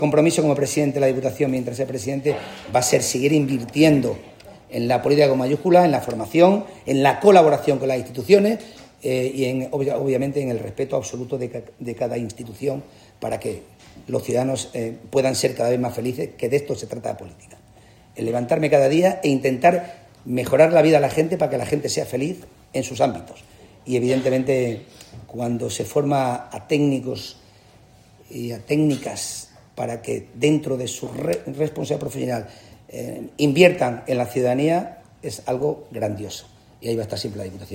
compromiso como presidente de la Diputación, mientras sea presidente, va a ser seguir invirtiendo en la política con mayúsculas, en la formación, en la colaboración con las instituciones y obviamente en el respeto absoluto de cada institución para que los ciudadanos puedan ser cada vez más felices, que de esto se trata la política. El levantarme cada día e intentar mejorar la vida de la gente para que la gente sea feliz en sus ámbitos. Y evidentemente cuando se forma a técnicos y a técnicas para que dentro de su responsabilidad profesional inviertan en la ciudadanía, es algo grandioso. Y ahí va a estar siempre la Diputación.